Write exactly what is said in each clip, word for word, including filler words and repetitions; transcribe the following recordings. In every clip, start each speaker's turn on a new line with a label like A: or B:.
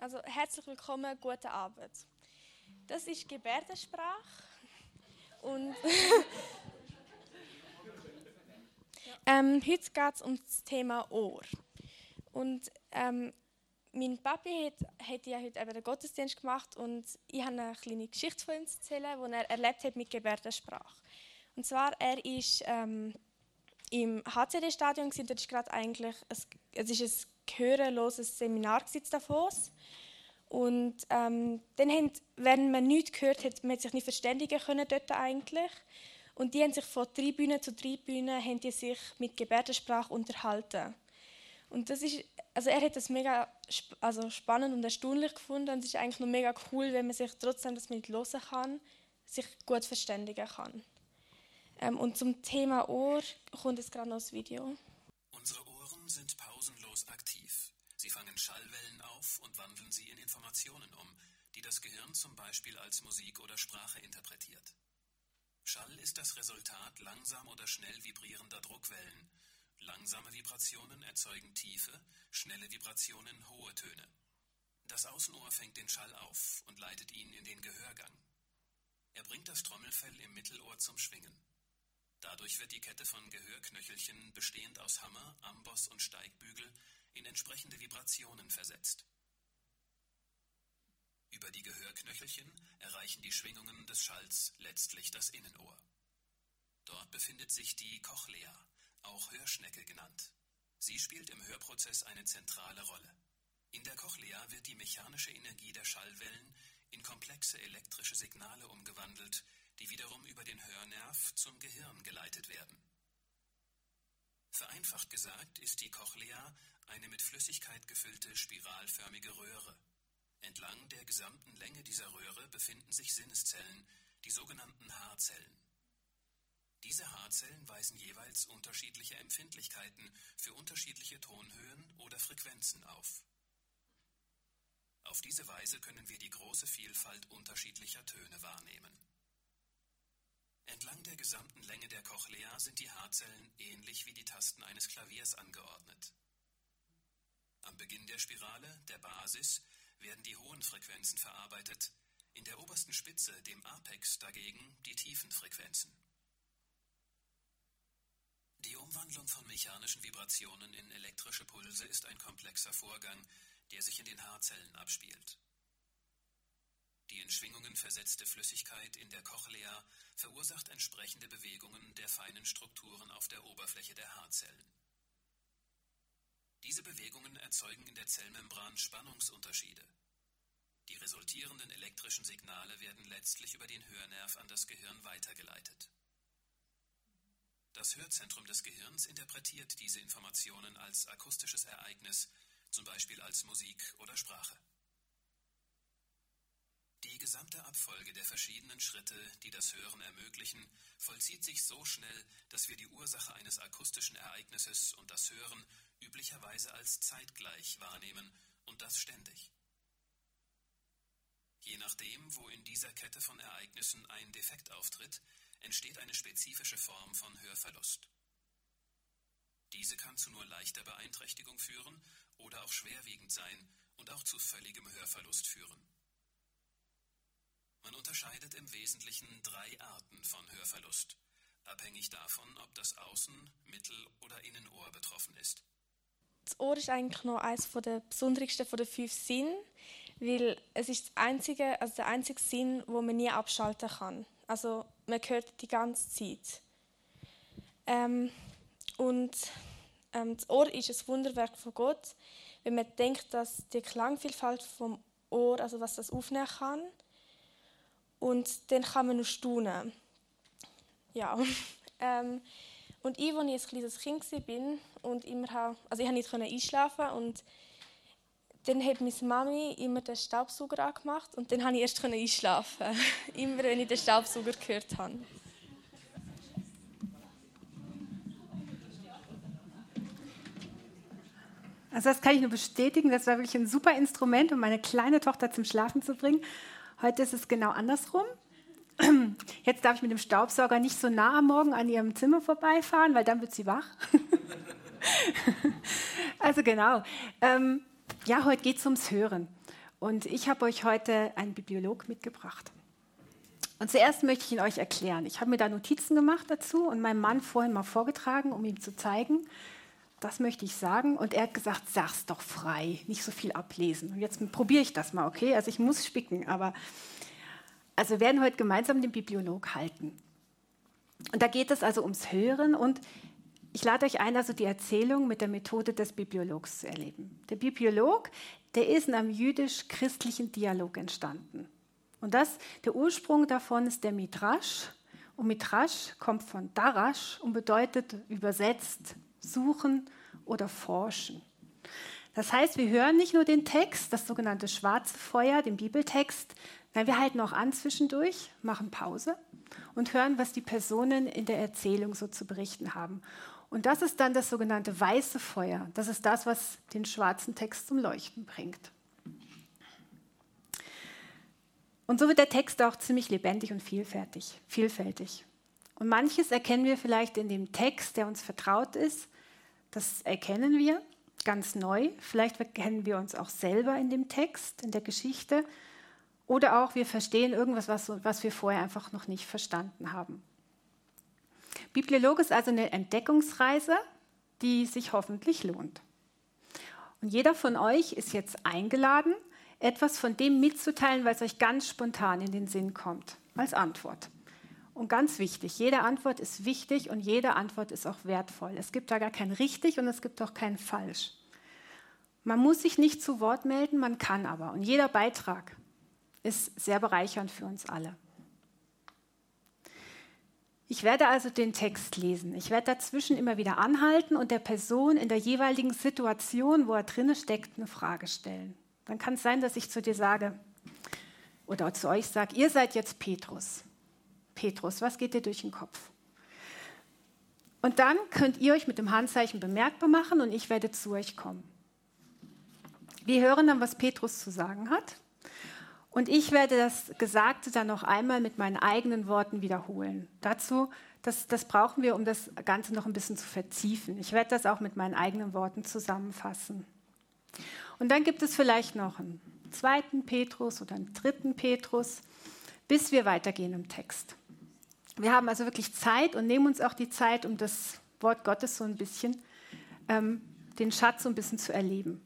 A: Also herzlich willkommen, guten Abend. Das ist Gebärdensprache und ähm, heute geht es um das Thema Ohr. Und ähm, mein Papi hat, hat ja heute eben den Gottesdienst gemacht und ich habe eine kleine Geschichte von ihm zu erzählen, die er erlebt hat mit Gebärdensprache. Und zwar, er ist ähm, im H C D-Stadion und dort ist gerade eigentlich ein, es ist ein gehörloses Seminar in Davos. Und ähm, dann haben, wenn man nichts gehört hat, man hat sich nicht verständigen können dort eigentlich. Und die haben sich von Tribüne zu Tribüne haben die sich mit Gebärdensprache unterhalten. Und das ist, also er hat das mega sp- also spannend und erstaunlich gefunden. Und es ist eigentlich noch mega cool, wenn man sich trotzdem das mit hören kann, sich gut verständigen kann. Ähm, und zum Thema Ohr kommt jetzt gerade noch das Video.
B: Unsere Ohren sind pausenlos aktiv. Sie fangen Schallwellen auf und wandeln sie in Informationen um, die das Gehirn zum Beispiel als Musik oder Sprache interpretiert. Schall ist das Resultat langsam oder schnell vibrierender Druckwellen. Langsame Vibrationen erzeugen tiefe, schnelle Vibrationen hohe Töne. Das Außenohr fängt den Schall auf und leitet ihn in den Gehörgang. Er bringt das Trommelfell im Mittelohr zum Schwingen. Dadurch wird die Kette von Gehörknöchelchen, bestehend aus Hammer, Amboss und Steigbügel, in entsprechende Vibrationen versetzt. Über die Gehörknöchelchen erreichen die Schwingungen des Schalls letztlich das Innenohr. Dort befindet sich die Cochlea, auch Hörschnecke genannt. Sie spielt im Hörprozess eine zentrale Rolle. In der Cochlea wird die mechanische Energie der Schallwellen in komplexe elektrische Signale umgewandelt, die wiederum über den Hörnerv zum Gehirn geleitet werden. Vereinfacht gesagt ist die Cochlea eine mit Flüssigkeit gefüllte spiralförmige Röhre. Entlang der gesamten Länge dieser Röhre befinden sich Sinneszellen, die sogenannten Haarzellen. Diese Haarzellen weisen jeweils unterschiedliche Empfindlichkeiten für unterschiedliche Tonhöhen oder Frequenzen auf. Auf diese Weise können wir die große Vielfalt unterschiedlicher Töne wahrnehmen. Entlang der gesamten Länge der Cochlea sind die Haarzellen ähnlich wie die Tasten eines Klaviers angeordnet. Am Beginn der Spirale, der Basis, werden die hohen Frequenzen verarbeitet, in der obersten Spitze, dem Apex, dagegen die tiefen Frequenzen. Die Umwandlung von mechanischen Vibrationen in elektrische Pulse ist ein komplexer Vorgang, der sich in den Haarzellen abspielt. Die in Schwingungen versetzte Flüssigkeit in der Cochlea verursacht entsprechende Bewegungen der feinen Strukturen auf der Oberfläche der Haarzellen. Diese Bewegungen erzeugen in der Zellmembran Spannungsunterschiede. Die resultierenden elektrischen Signale werden letztlich über den Hörnerv an das Gehirn weitergeleitet. Das Hörzentrum des Gehirns interpretiert diese Informationen als akustisches Ereignis, zum Beispiel als Musik oder Sprache. Die gesamte Abfolge der verschiedenen Schritte, die das Hören ermöglichen, vollzieht sich so schnell, dass wir die Ursache eines akustischen Ereignisses und das Hören üblicherweise als zeitgleich wahrnehmen und das ständig. Je nachdem, wo in dieser Kette von Ereignissen ein Defekt auftritt, entsteht eine spezifische Form von Hörverlust. Diese kann zu nur leichter Beeinträchtigung führen oder auch schwerwiegend sein und auch zu völligem Hörverlust führen. Man unterscheidet im Wesentlichen drei Arten von Hörverlust, abhängig davon, ob das Außen-, Mittel- oder Innenohr betroffen ist.
A: Das Ohr ist eigentlich noch eines der besondersten von den fünf Sinnen, weil es ist das einzige, also der einzige Sinn, wo man nie abschalten kann. Also man hört die ganze Zeit. Ähm, und ähm, das Ohr ist ein Wunderwerk von Gott, wenn man denkt, dass die Klangvielfalt vom Ohr, also was das aufnehmen kann, und dann kann man nur staunen. Ja. ähm, und ich, als ich ein kleines Kind war und immer ha, also ich konnte nicht einschlafen und dann hat meine Mami immer den Staubsauger angemacht und dann konnte ich erst einschlafen. Immer, wenn ich den Staubsauger gehört habe.
C: Also das kann ich nur bestätigen. Das war wirklich ein super Instrument, um meine kleine Tochter zum Schlafen zu bringen. Heute ist es genau andersrum. Jetzt darf ich mit dem Staubsauger nicht so nah am Morgen an ihrem Zimmer vorbeifahren, weil dann wird sie wach. Also genau. Ähm, ja, heute geht es ums Hören. Und ich habe euch heute einen Bibliolog mitgebracht. Und zuerst möchte ich ihn euch erklären. Ich habe mir da Notizen gemacht dazu und meinem Mann vorhin mal vorgetragen, um ihm zu zeigen, das möchte ich sagen. Und er hat gesagt, sag's doch frei, nicht so viel ablesen. Und jetzt probiere ich das mal, okay? Also ich muss spicken, aber also wir werden heute gemeinsam den Bibliolog halten. Und da geht es also ums Hören und ich lade euch ein, also die Erzählung mit der Methode des Bibliologs zu erleben. Der Bibliolog, der ist in einem jüdisch-christlichen Dialog entstanden. Und das, der Ursprung davon ist der Midrash. Und Midrash kommt von Darash und bedeutet übersetzt suchen oder forschen. Das heißt, wir hören nicht nur den Text, das sogenannte schwarze Feuer, den Bibeltext, nein, wir halten auch an zwischendurch, machen Pause und hören, was die Personen in der Erzählung so zu berichten haben. Und das ist dann das sogenannte weiße Feuer. Das ist das, was den schwarzen Text zum Leuchten bringt. Und so wird der Text auch ziemlich lebendig und vielfältig. vielfältig. Und manches erkennen wir vielleicht in dem Text, der uns vertraut ist. Das erkennen wir ganz neu. Vielleicht erkennen wir uns auch selber in dem Text, in der Geschichte. Oder auch wir verstehen irgendwas, was, was wir vorher einfach noch nicht verstanden haben. Bibliolog ist also eine Entdeckungsreise, die sich hoffentlich lohnt. Und jeder von euch ist jetzt eingeladen, etwas von dem mitzuteilen, was euch ganz spontan in den Sinn kommt, als Antwort. Und ganz wichtig, jede Antwort ist wichtig und jede Antwort ist auch wertvoll. Es gibt da gar kein richtig und es gibt auch kein falsch. Man muss sich nicht zu Wort melden, man kann aber. Und jeder Beitrag ist sehr bereichernd für uns alle. Ich werde also den Text lesen. Ich werde dazwischen immer wieder anhalten und der Person in der jeweiligen Situation, wo er drin steckt, eine Frage stellen. Dann kann es sein, dass ich zu dir sage oder zu euch sage, ihr seid jetzt Petrus. Petrus, was geht dir durch den Kopf? Und dann könnt ihr euch mit dem Handzeichen bemerkbar machen und ich werde zu euch kommen. Wir hören dann, was Petrus zu sagen hat. Und ich werde das Gesagte dann noch einmal mit meinen eigenen Worten wiederholen. Dazu, das, das brauchen wir, um das Ganze noch ein bisschen zu vertiefen. Ich werde das auch mit meinen eigenen Worten zusammenfassen. Und dann gibt es vielleicht noch einen zweiten Petrus oder einen dritten Petrus, bis wir weitergehen im Text. Wir haben also wirklich Zeit und nehmen uns auch die Zeit, um das Wort Gottes so ein bisschen, ähm, den Schatz so ein bisschen zu erleben.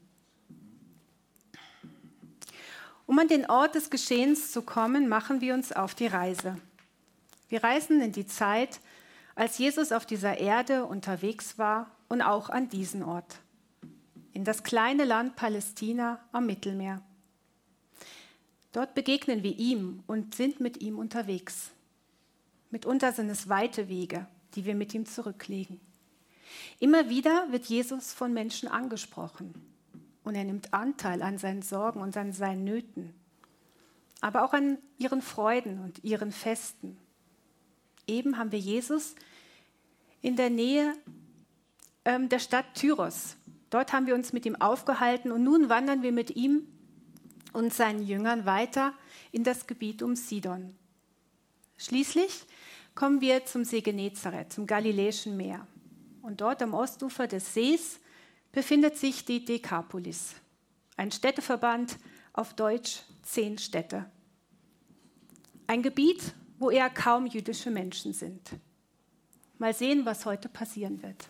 C: Um an den Ort des Geschehens zu kommen, machen wir uns auf die Reise. Wir reisen in die Zeit, als Jesus auf dieser Erde unterwegs war und auch an diesen Ort, in das kleine Land Palästina am Mittelmeer. Dort begegnen wir ihm und sind mit ihm unterwegs. Mitunter sind es weite Wege, die wir mit ihm zurücklegen. Immer wieder wird Jesus von Menschen angesprochen. Und er nimmt Anteil an seinen Sorgen und an seinen Nöten, aber auch an ihren Freuden und ihren Festen. Eben haben wir Jesus in der Nähe ähm, der Stadt Tyros. Dort haben wir uns mit ihm aufgehalten und nun wandern wir mit ihm und seinen Jüngern weiter in das Gebiet um Sidon. Schließlich kommen wir zum See Genezareth, zum Galiläischen Meer. Und dort am Ostufer des Sees befindet sich die Dekapolis, ein Städteverband, auf Deutsch zehn Städte. Ein Gebiet, wo eher kaum jüdische Menschen sind. Mal sehen, was heute passieren wird.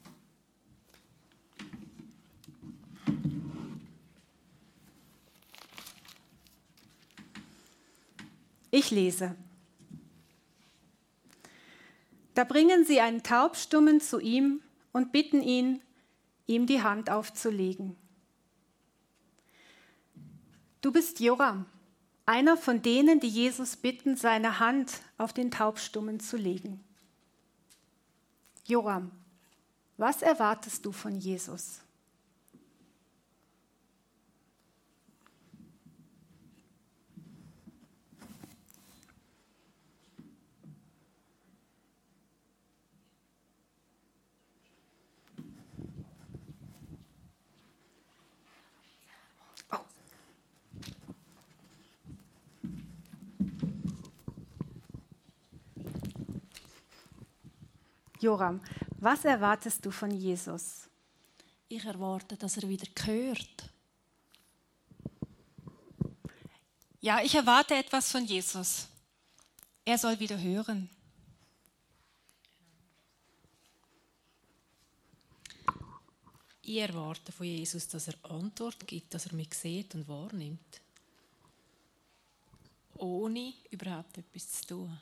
C: Ich lese. Da bringen sie einen Taubstummen zu ihm und bitten ihn, ihm die Hand aufzulegen. Du bist Joram, einer von denen, die Jesus bitten, seine Hand auf den Taubstummen zu legen. Joram, was erwartest du von Jesus? Joram, was erwartest du von Jesus?
D: Ich erwarte, dass er wieder hört.
C: Ja, ich erwarte etwas von Jesus. Er soll wieder hören.
D: Ich erwarte von Jesus, dass er Antwort gibt, dass er mich sieht und wahrnimmt. Ohne überhaupt etwas zu tun.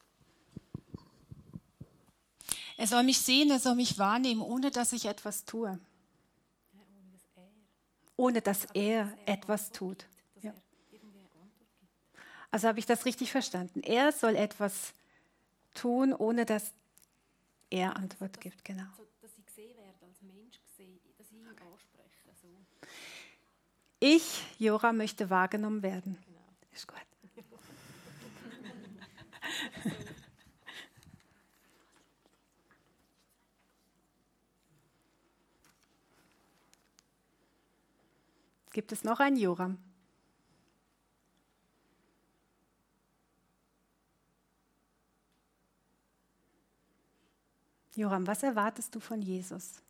C: Er soll mich sehen, er soll mich wahrnehmen, ohne dass ich etwas tue. Ohne dass er etwas tut. Ja. Also habe ich das richtig verstanden. Er soll etwas tun, ohne dass er Antwort gibt. Genau.
D: Dass ich gesehen werde, als Mensch gesehen, dass ich ihn anspreche. So.
C: Ich, Jora, möchte wahrgenommen werden.
D: Genau.
C: Ist gut. Gibt es noch einen Joram? Joram, was erwartest du von Jesus?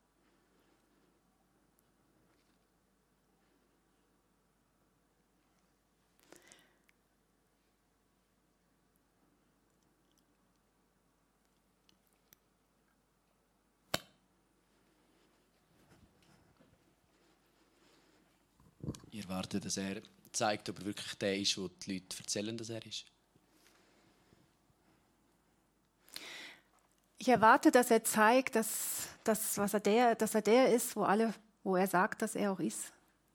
E: Ich erwarte, dass er zeigt, ob er wirklich der ist, wo die Leute erzählen, dass er ist.
C: Ich erwarte, dass er zeigt, dass, dass, was er der, dass er der ist, wo, alle, wo er sagt, dass er auch ist.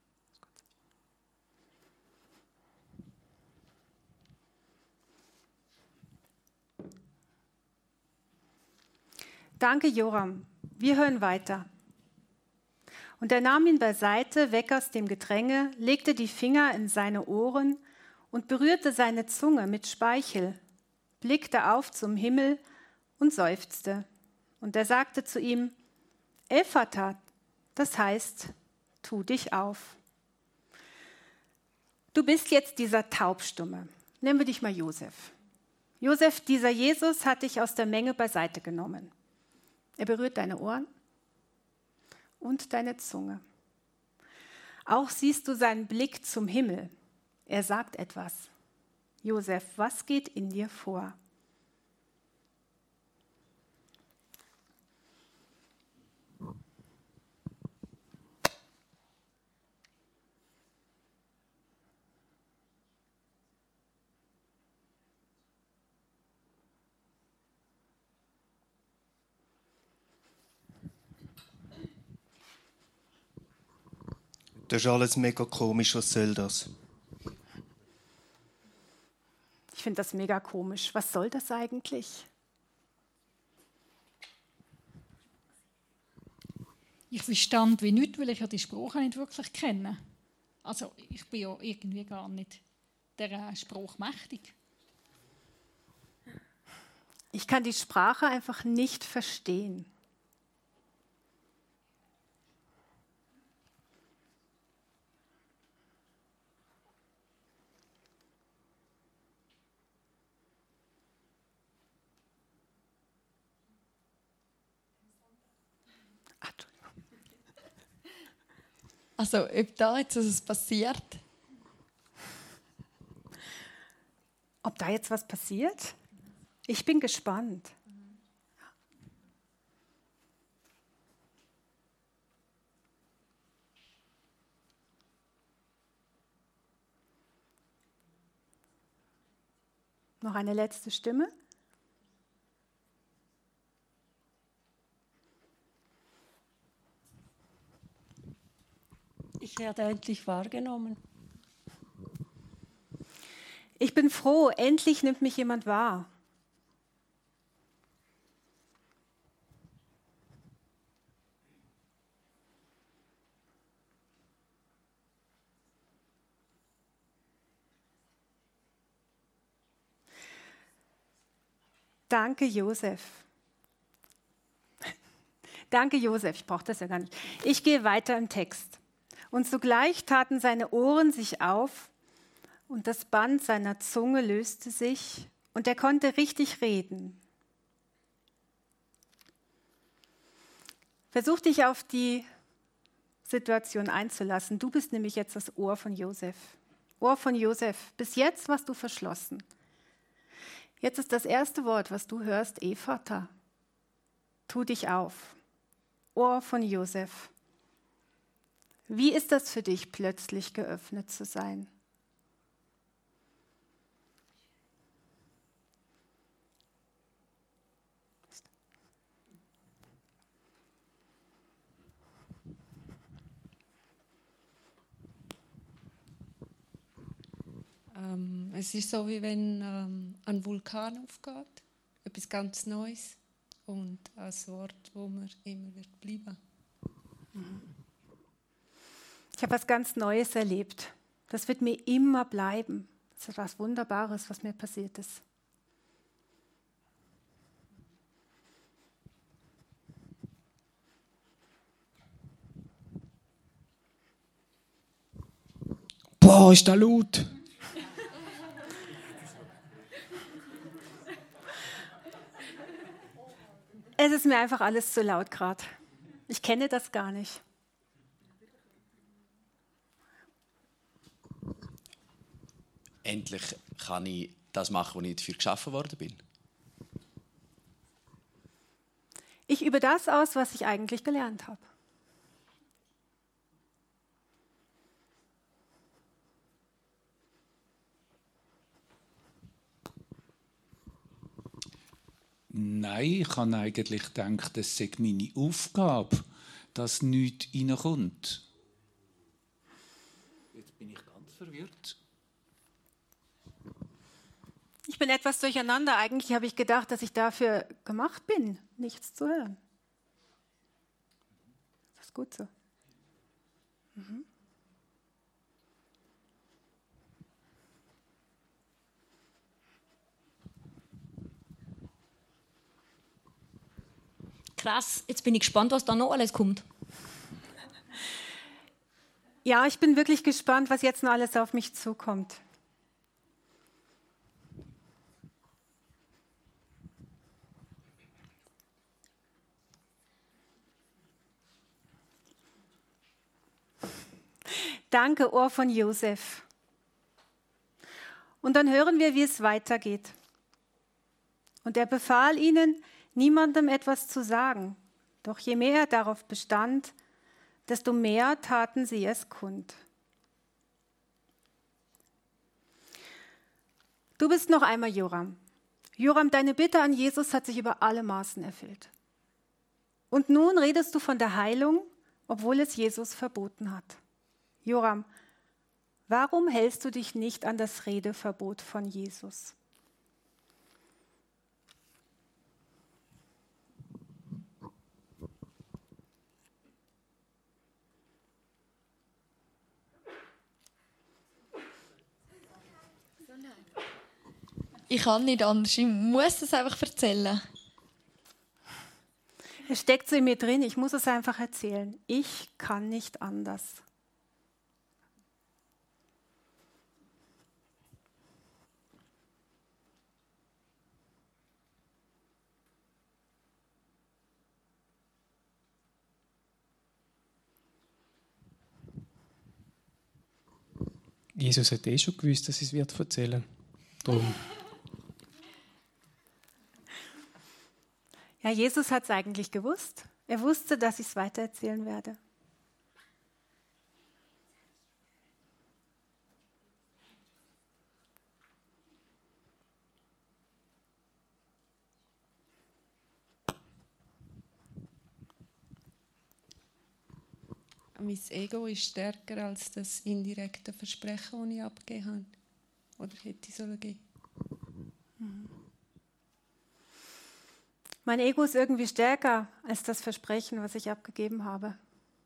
C: Danke, Joram. Wir hören weiter. Und er nahm ihn beiseite, weg aus dem Gedränge, legte die Finger in seine Ohren und berührte seine Zunge mit Speichel, blickte auf zum Himmel und seufzte. Und er sagte zu ihm, Ephata, das heißt, tu dich auf. Du bist jetzt dieser Taubstumme. Nennen wir dich mal Josef. Josef, dieser Jesus hat dich aus der Menge beiseite genommen. Er berührt deine Ohren und deine Zunge. Auch siehst du seinen Blick zum Himmel. Er sagt etwas. Josef, was geht in dir vor?
F: Das ist alles mega komisch, was soll das?
C: Ich finde das mega komisch. Was soll das eigentlich?
G: Ich verstand wie nichts, weil ich ja die Sprache nicht wirklich kenne. Also ich bin ja irgendwie gar nicht der Spruch mächtig.
C: Ich kann die Sprache einfach nicht verstehen.
H: Also, ob da jetzt etwas passiert?
C: Ob da jetzt was passiert? Ich bin gespannt. Noch eine letzte Stimme.
I: Ich werde endlich wahrgenommen.
C: Ich bin froh, endlich nimmt mich jemand wahr. Danke, Josef. Danke, Josef. Ich brauche das ja gar nicht. Ich gehe weiter im Text. Und sogleich taten seine Ohren sich auf und das Band seiner Zunge löste sich und er konnte richtig reden. Versuch dich auf die Situation einzulassen. Du bist nämlich jetzt das Ohr von Josef. Ohr von Josef, bis jetzt warst du verschlossen. Jetzt ist das erste Wort, was du hörst, Ephata. Tu dich auf. Ohr von Josef. Wie ist das für dich, plötzlich geöffnet zu sein?
I: Ähm, es ist so, wie wenn ähm, ein Vulkan aufgeht, etwas ganz Neues und ein Wort, wo man immer wird bleiben.
C: Ich habe was ganz Neues erlebt. Das wird mir immer bleiben. Das ist etwas Wunderbares, was mir passiert ist.
J: Boah, ist da laut.
C: Es ist mir einfach alles zu laut gerade. Ich kenne das gar nicht.
E: Endlich kann ich das machen, wofür ich dafür geschaffen worden bin.
C: Ich übe das aus, was ich eigentlich gelernt habe.
J: Nein, ich habe eigentlich gedacht, es sei meine Aufgabe, dass nichts reinkommt. Jetzt bin ich ganz verwirrt.
C: Ich bin etwas durcheinander. Eigentlich habe ich gedacht, dass ich dafür gemacht bin, nichts zu hören. Das ist gut so. Mhm.
K: Krass, jetzt bin ich gespannt, was da noch alles kommt.
C: Ja, ich bin wirklich gespannt, was jetzt noch alles auf mich zukommt. Danke, Ohr von Josef. Und dann hören wir, wie es weitergeht. Und er befahl ihnen, niemandem etwas zu sagen. Doch je mehr er darauf bestand, desto mehr taten sie es kund. Du bist noch einmal Joram. Joram, deine Bitte an Jesus hat sich über alle Maßen erfüllt. Und nun redest du von der Heilung, obwohl es Jesus verboten hat. Joram, warum hältst du dich nicht an das Redeverbot von Jesus?
H: Ich kann nicht anders, ich muss es einfach erzählen.
C: Es steckt so in mir drin, ich muss es einfach erzählen. Ich kann nicht anders.
L: Jesus hat eh schon gewusst, dass ich es erzählen wird. Darum.
C: Ja, Jesus hat es eigentlich gewusst. Er wusste, dass ich es weitererzählen werde.
I: Mein Ego ist stärker als das indirekte Versprechen, das ich abgegeben habe. Oder hätte ich sollen geben.
C: Mhm. Mein Ego ist irgendwie stärker als das Versprechen, was ich abgegeben habe.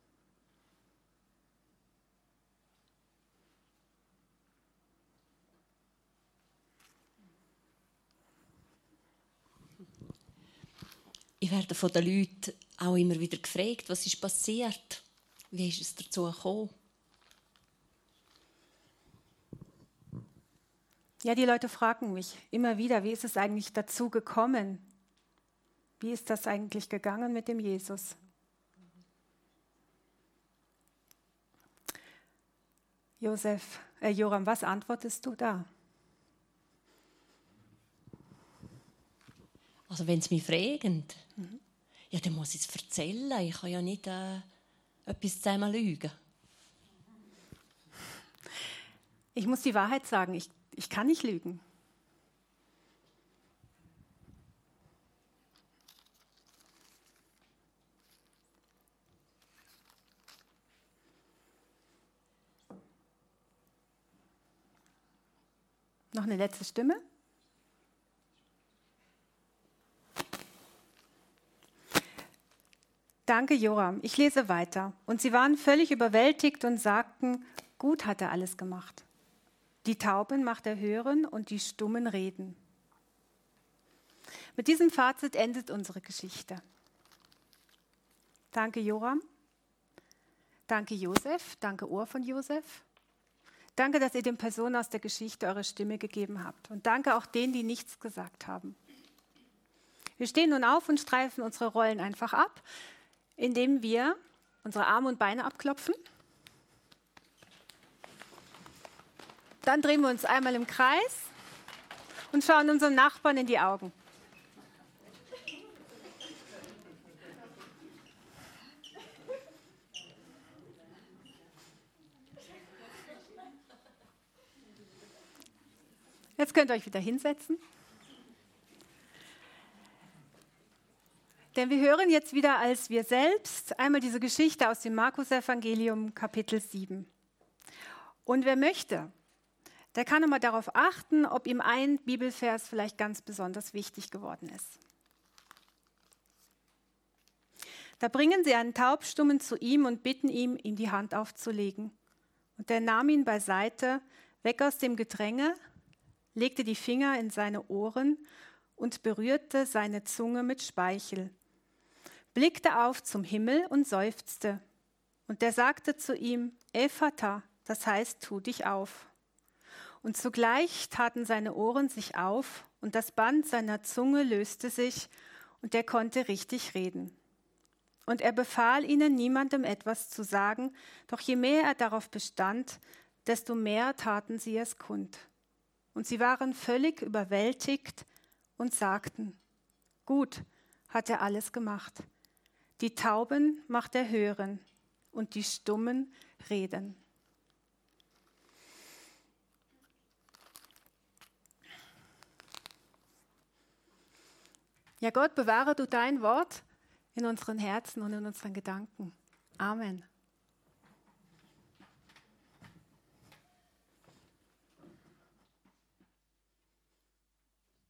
K: Ich werde von den Leuten auch immer wieder gefragt, was ist passiert? Wie ist es dazu gekommen?
C: Ja, die Leute fragen mich immer wieder, wie ist es eigentlich dazu gekommen? Wie ist das eigentlich gegangen mit dem Jesus? Josef, Äh, Joram, was antwortest du da?
K: Also wenn sie mich fragen, mhm. ja, dann muss ich es erzählen. Ich kann ja nicht äh, etwas zweimal lügen.
C: Ich muss die Wahrheit sagen, ich, ich kann nicht lügen. Noch eine letzte Stimme. Danke, Joram. Ich lese weiter. Und sie waren völlig überwältigt und sagten, gut hat er alles gemacht. Die Tauben macht er hören und die Stummen reden. Mit diesem Fazit endet unsere Geschichte. Danke, Joram. Danke, Josef. Danke, Ohr von Josef. Danke, dass ihr den Personen aus der Geschichte eure Stimme gegeben habt. Und danke auch denen, die nichts gesagt haben. Wir stehen nun auf und streifen unsere Rollen einfach ab, indem wir unsere Arme und Beine abklopfen. Dann drehen wir uns einmal im Kreis und schauen unserem Nachbarn in die Augen. Jetzt könnt ihr euch wieder hinsetzen. Denn wir hören jetzt wieder als wir selbst einmal diese Geschichte aus dem Markus-Evangelium, Kapitel sieben. Und wer möchte, der kann nochmal darauf achten, ob ihm ein Bibelvers vielleicht ganz besonders wichtig geworden ist. Da bringen sie einen Taubstummen zu ihm und bitten ihn, ihm die Hand aufzulegen. Und er nahm ihn beiseite, weg aus dem Gedränge, legte die Finger in seine Ohren und berührte seine Zunge mit Speichel, blickte auf zum Himmel und seufzte. Und der sagte zu ihm, Ephata, das heißt, tu dich auf. Und zugleich taten seine Ohren sich auf und das Band seiner Zunge löste sich und er konnte richtig reden. Und er befahl ihnen, niemandem etwas zu sagen, doch je mehr er darauf bestand, desto mehr taten sie es kund. Und sie waren völlig überwältigt und sagten, gut hat er alles gemacht. Die Tauben macht er hören und die Stummen reden. Ja, Gott, bewahre du dein Wort in unseren Herzen und in unseren Gedanken. Amen.